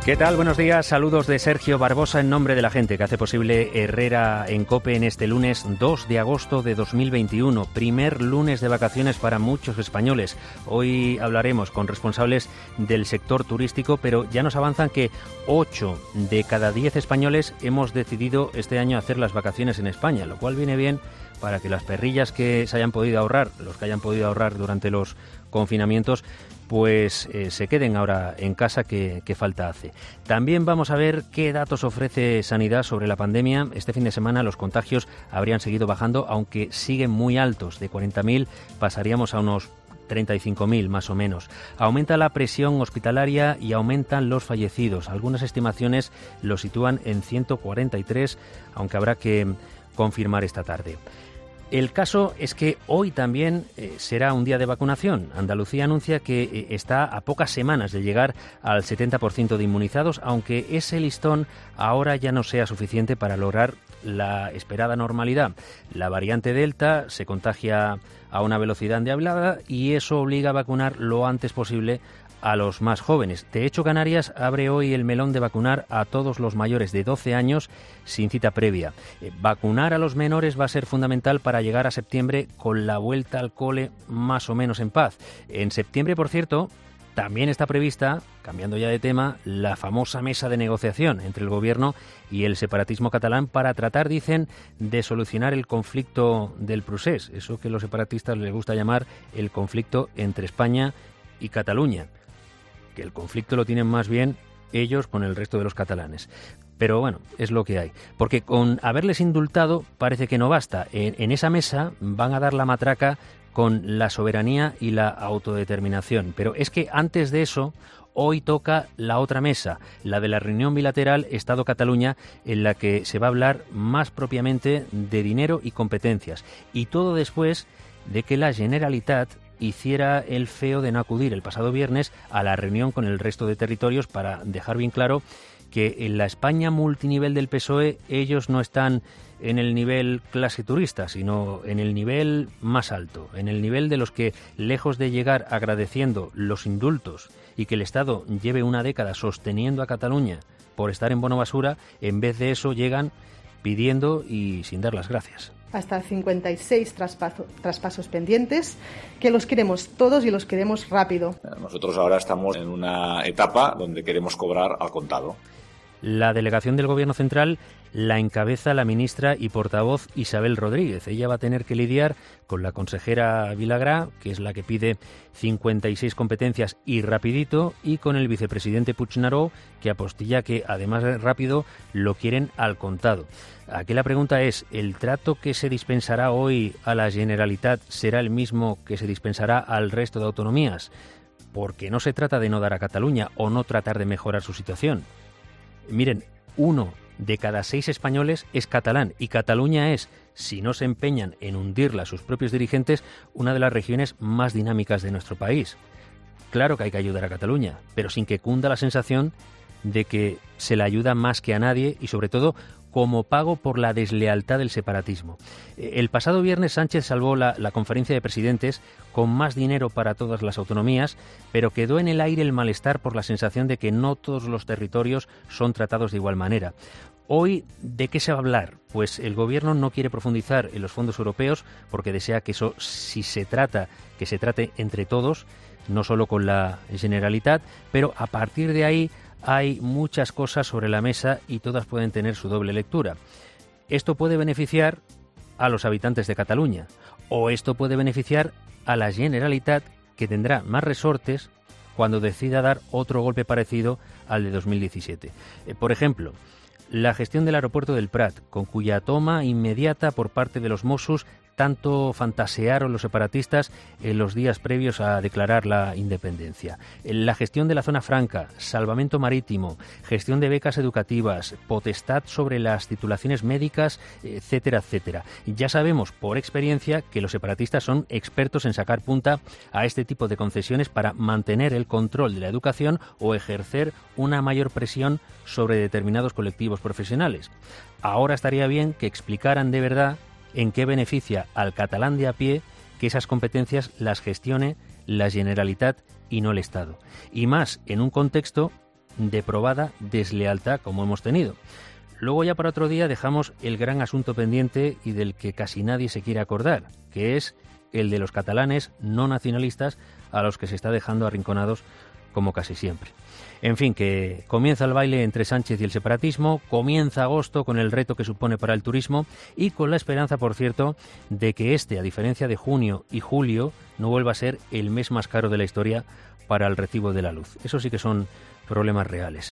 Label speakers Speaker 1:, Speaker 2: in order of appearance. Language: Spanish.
Speaker 1: ¿Qué tal? Buenos días. Saludos de Sergio Barbosa en nombre de la gente que hace posible Herrera en COPE en este lunes 2 de agosto de 2021. Primer lunes de vacaciones para muchos españoles. Hoy hablaremos con responsables del sector turístico, pero ya nos avanzan que 8 de cada 10 españoles hemos decidido este año hacer las vacaciones en España, lo cual viene bien para que las perrillas que se hayan podido ahorrar, los que hayan podido ahorrar durante los confinamientos, pues se queden ahora en casa, que falta hace. También vamos a ver qué datos ofrece Sanidad sobre la pandemia. Este fin de semana los contagios habrían seguido bajando, aunque siguen muy altos. De 40.000 pasaríamos a unos 35.000 más o menos. Aumenta la presión hospitalaria y aumentan los fallecidos. Algunas estimaciones lo sitúan en 143, aunque habrá que confirmar esta tarde. El caso es que hoy también será un día de vacunación. Andalucía anuncia que está a pocas semanas de llegar al 70% de inmunizados, aunque ese listón ahora ya no sea suficiente para lograr la esperada normalidad. La variante Delta se contagia a una velocidad endiablada y eso obliga a vacunar lo antes posible a los más jóvenes. De hecho, Canarias abre hoy el melón de vacunar a todos los mayores de 12 años sin cita previa. Vacunar a los menores va a ser fundamental para llegar a septiembre con la vuelta al cole más o menos en paz. En septiembre, por cierto, también está prevista, cambiando ya de tema, la famosa mesa de negociación entre el Gobierno y el separatismo catalán para tratar, dicen, de solucionar el conflicto del Prusés, eso que los separatistas les gusta llamar el conflicto entre España y Cataluña, que el conflicto lo tienen más bien ellos con el resto de los catalanes. Pero bueno, es lo que hay. Porque con haberles indultado parece que no basta. En esa mesa van a dar la matraca con la soberanía y la autodeterminación. Pero es que antes de eso, hoy toca la otra mesa, la de la reunión bilateral Estado-Cataluña, en la que se va a hablar más propiamente de dinero y competencias. Y todo después de que la Generalitat hiciera el feo de no acudir el pasado viernes a la reunión con el resto de territorios para dejar bien claro que en la España multinivel del PSOE ellos no están en el nivel clase turista, sino en el nivel más alto, en el nivel de los que, lejos de llegar agradeciendo los indultos y que el Estado lleve una década sosteniendo a Cataluña por estar en bono basura, en vez de eso llegan pidiendo y sin dar las gracias.
Speaker 2: Hasta 56 traspasos pendientes, que los queremos todos y los queremos rápido.
Speaker 3: Nosotros ahora estamos en una etapa donde queremos cobrar al contado.
Speaker 1: La delegación del Gobierno Central la encabeza la ministra y portavoz Isabel Rodríguez. Ella va a tener que lidiar con la consejera Vilagrá, que es la que pide 56 competencias y rapidito, y con el vicepresidente Puigneró, que apostilla que, además de rápido, lo quieren al contado. Aquí la pregunta es, ¿el trato que se dispensará hoy a la Generalitat será el mismo que se dispensará al resto de autonomías? Porque no se trata de no dar a Cataluña o no tratar de mejorar su situación. Miren, 1 de cada 6 españoles es catalán y Cataluña es, si no se empeñan en hundirla a sus propios dirigentes, una de las regiones más dinámicas de nuestro país. Claro que hay que ayudar a Cataluña, pero sin que cunda la sensación de que se la ayuda más que a nadie y, sobre todo, como pago por la deslealtad del separatismo. El pasado viernes Sánchez salvó la conferencia de presidentes con más dinero para todas las autonomías, pero quedó en el aire el malestar por la sensación de que no todos los territorios son tratados de igual manera. Hoy, ¿de qué se va a hablar? Pues el Gobierno no quiere profundizar en los fondos europeos porque desea que eso, si se trata, que se trate entre todos, no solo con la Generalitat, pero a partir de ahí hay muchas cosas sobre la mesa y todas pueden tener su doble lectura. Esto puede beneficiar a los habitantes de Cataluña o esto puede beneficiar a la Generalitat, que tendrá más resortes cuando decida dar otro golpe parecido al de 2017. Por ejemplo, la gestión del aeropuerto del Prat, con cuya toma inmediata por parte de los Mossos tanto fantasearon los separatistas en los días previos a declarar la independencia. La gestión de la zona franca, salvamento marítimo, gestión de becas educativas, potestad sobre las titulaciones médicas, etcétera, etcétera. Ya sabemos por experiencia que los separatistas son expertos en sacar punta a este tipo de concesiones para mantener el control de la educación o ejercer una mayor presión sobre determinados colectivos profesionales. Ahora estaría bien que explicaran de verdad en qué beneficia al catalán de a pie que esas competencias las gestione la Generalitat y no el Estado. Y más en un contexto de probada deslealtad como hemos tenido. Luego ya para otro día dejamos el gran asunto pendiente y del que casi nadie se quiere acordar, que es el de los catalanes no nacionalistas a los que se está dejando arrinconados como casi siempre. En fin, que comienza el baile entre Sánchez y el separatismo, comienza agosto con el reto que supone para el turismo y con la esperanza, por cierto, de que a diferencia de junio y julio, no vuelva a ser el mes más caro de la historia para el recibo de la luz. Eso sí que son problemas reales.